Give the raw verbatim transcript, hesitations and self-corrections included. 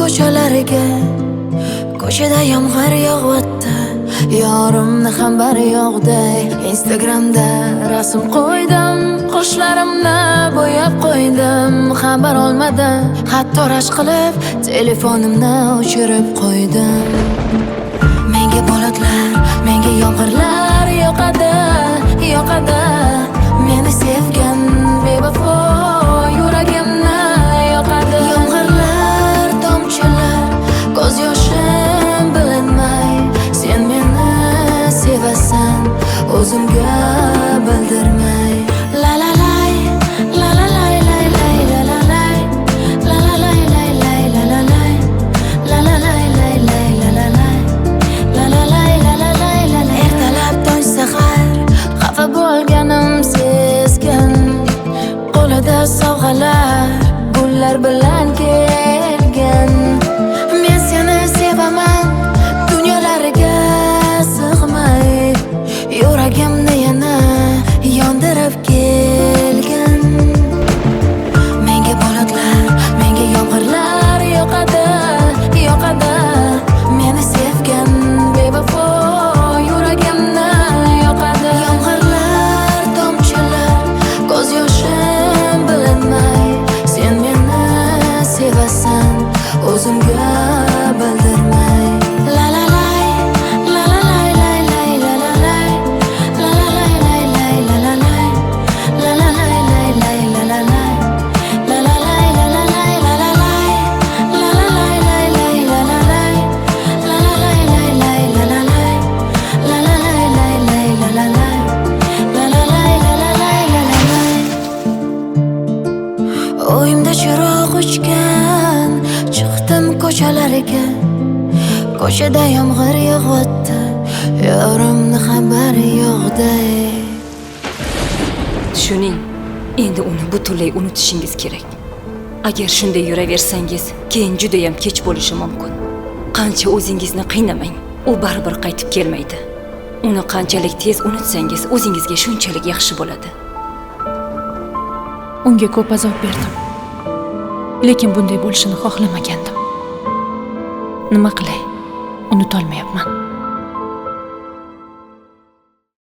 ko'chalariga, ko'chada yomg'ir yog'yapti, yorimni ham bari yo'qday. Instagramda rasm qo'ydim, qoshlarimni bo'yab qo'ydim. Xabar olmadim, hatto rashk qilib telefonimni o'chirib qo'ydim. Menga bolotlar, menga yomg'irlar yoqadi, yoqadi. Meni sevgan bevafo yuragimni yoqadi. Yomg'irlar, tomchilar, ko'z yoshim bilinmay, sen meni sevasan, o'zimga bildirmay. La la lay, la la lay lay lay, la la lay, la la lay lay lay, la la lay, la la lay lay lay, la la lay, la la lay la la lay la la. Ertalab tong sahar xafa bo'lganim sezgan, qo'lida sovg'alar gullar bilan kelgan. Men seni sevaman, dunyolarga sig'may, yuragimni yana yondirib kelgan. Menga bolotlar, menga yomg'irlar yoqadi, yoqadi. Meni sevgan bevafo yuragimni yoqadi. Yomg'irlar, tomchilar, ko'z yoshim bilinmay, sen meni sevasan, o'zimga bildirmay. La la lay, la la lay lay lay, la la lay, la la lay lay lay, la la lay, la la lay lay lay, la la lay, la la lay la la lay, la la lay, la la lay lay lay, la la lay, la la lay lay lay, la la lay, la la lay lay lay, la la lay, la la lay la la lay, la la lay. O'yimda chiroq o'chgan, chiqdim ko'chalariga, ko'chada yomg'ir yog'yapti, yorimni xabari yo'qday. Tushuning, endi uni butunlay unutishingiz kerak. Agar shunday yuraversangiz, keyin juda ham kech bo'lishi mumkin. Qancha o'zingizni qiynamang, u baribir qaytib kelmaydi. Uni qanchalik tez unutsangiz, o'zingizga shunchalik yaxshi bo'ladi. Unga ko'p azob berdim, lekin bunday bo'lishini xohlamagandim. Nima qilay? Unutolmayapman.